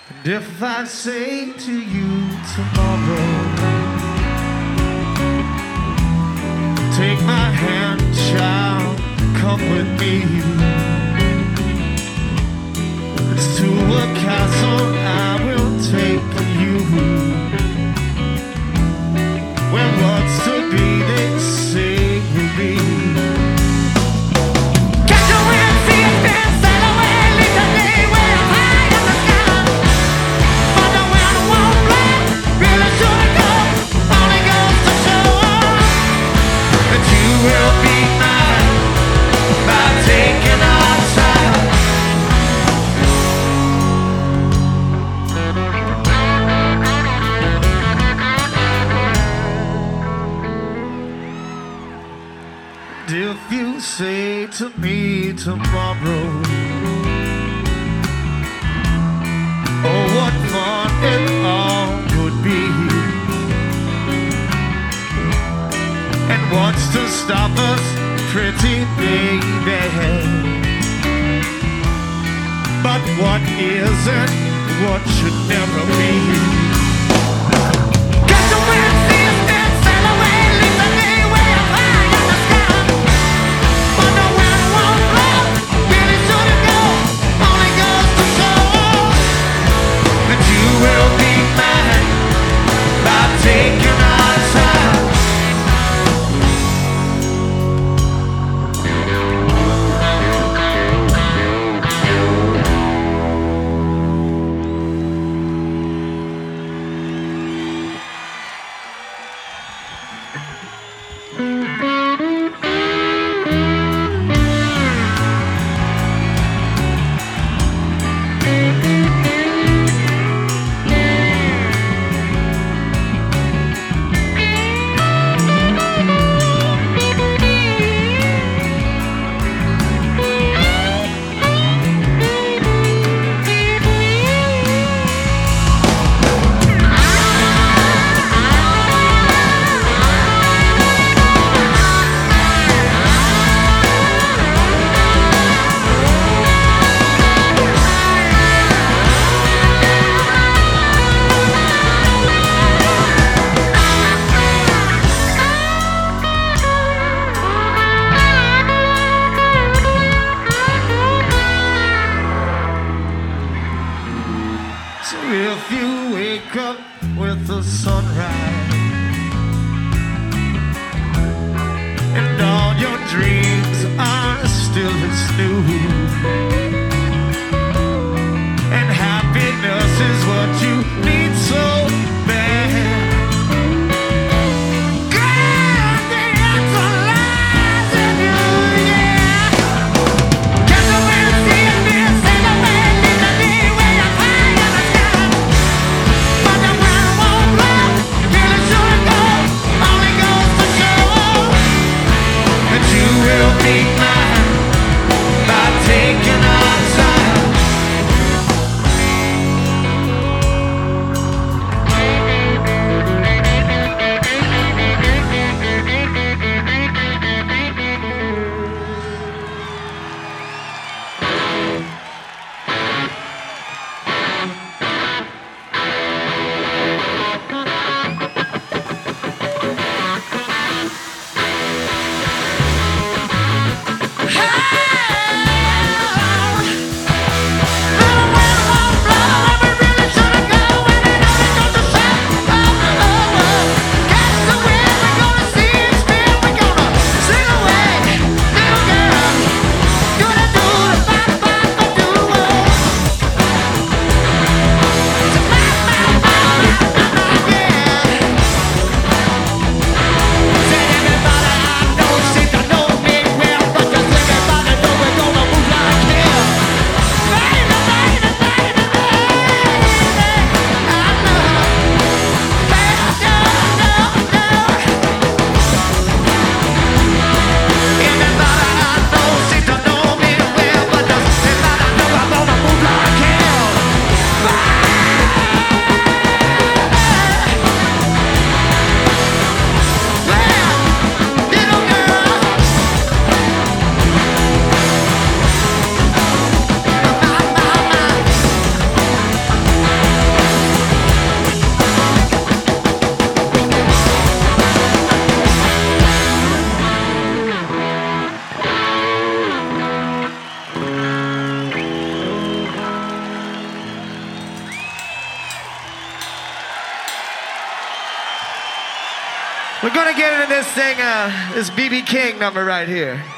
And if I say to you tomorrow, take my hand, child, come with me. It's to a castle I will take you, where what's to be they say will be. Catch a wind, see a spin, sail away, leave the day way up high in the sky. But the wind won't blow, really shouldn't go, only goes to show that you will be mine by taking our time. If you say to me tomorrow, oh, what fun it all would be, and what's to stop us, pretty baby? But what isn't, what should never be. Catch a wind, see a spin, sail away, leave the day way up high in the sky. But the wind won't blow, really shouldn't go, only goes to show that you will be mine by taking our time. So if you wake up with the sunrise and all your dreams are still as new, and happiness is what you need so bad, girl, the answer lies in you, yeah. Catch a wind, see a spin, sail away, leave the day way up high in the sky. But the wind won't blow, really shouldn't go, only goes to show that you will be mine by taking our time. We're gonna get into this thing, this BB King number right here.